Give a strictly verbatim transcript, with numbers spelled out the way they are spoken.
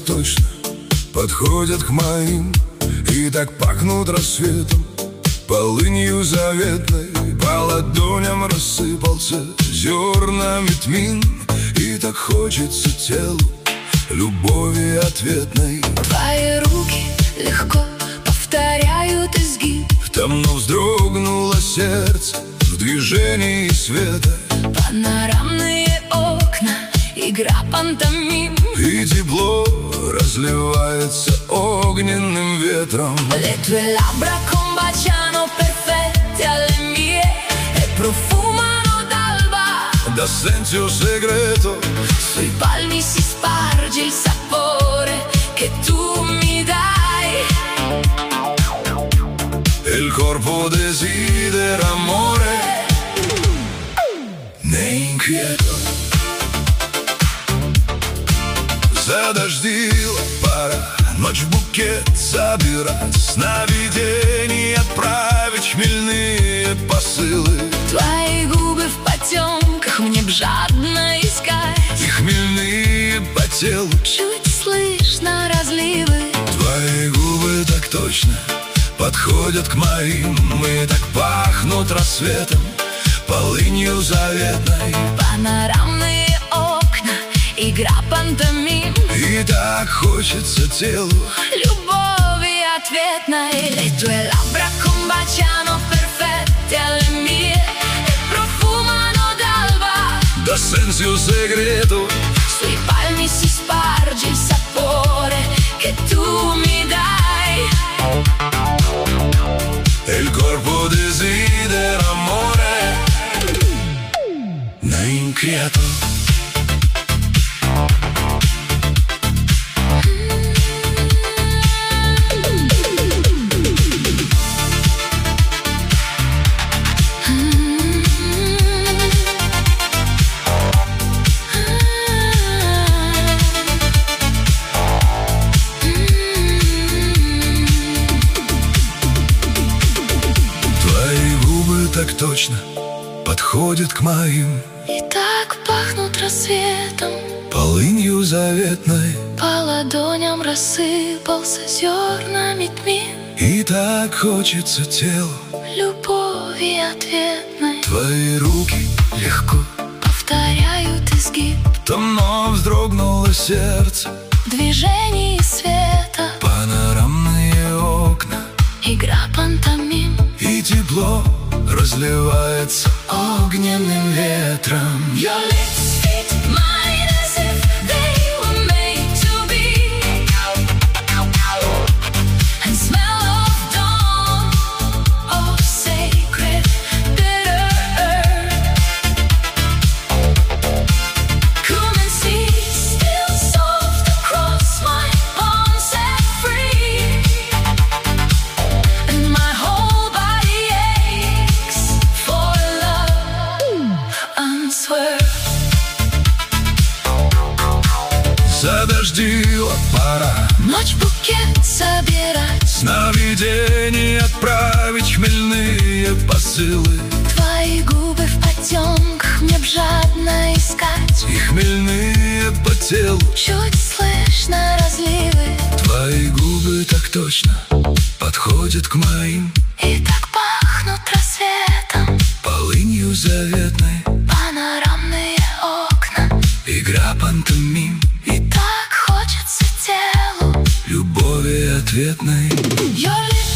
точно подходят к моим, и так пахнут рассветом, полынью заветной. По ладоням рассыпался зернами тмин, и так хочется телу любови ответной. Твои руки легко повторяют изгиб, Давно вздрогнуло сердце в движении света. Панорамные окна, игра пантомим, И тепло разливается огненным ветром. Le tue labbra combaciano perfette alle mie e profumano d'alba. Da senso segreto Sui palmi si sparge il sapore che tu mi dai. e il corpo desidera amore. Ne inquieto. Задождила пора, ночь в букет собирать, сновидений отправить хмельные посылы. Твои губы в потемках мне б жадно искать. И хмельные по телу. Чуть слышно разливы. Твои губы так точно подходят к моим, и так пахнут рассветом, полынью заветной. Панорамные окна, игра пантомим, И так хочется телу любови ответной. Le tue labbra combaciano perfette alle mie e profumano d'alba. da senso segreto. Sui palmi si sparge il sapore che tu mi dai. E il corpo desidera amore. Ne inquieto. Так точно подходит к моим, И так пахнут рассветом, полынью заветной. по ладоням рассыпался зернами тмин, И так хочется телу любови ответной. твои руки легко Повторяют изгиб, давно вздрогнуло сердце. в движении света, Панорамные окна, игра пантомим, и тепло разливается огненным ветром. Your lips fit mine as if they were made to be, and smell of dawn, of sacred bitter earth. Come and see, still soft across my palm set free, and my whole body aches for love unswerved. Задождила пора, Ночь букет собирать, сновидений отправить хмельные посылы. твои губы в потемках мне б жадно искать. И хмельные по телу. Чуть слышно разливы. Твои губы так точно подходят к моим, И так пахнут рассветом, полынью заветной. панорамные окна, Игра пантомим, и так хочется телу любови ответной. Your lips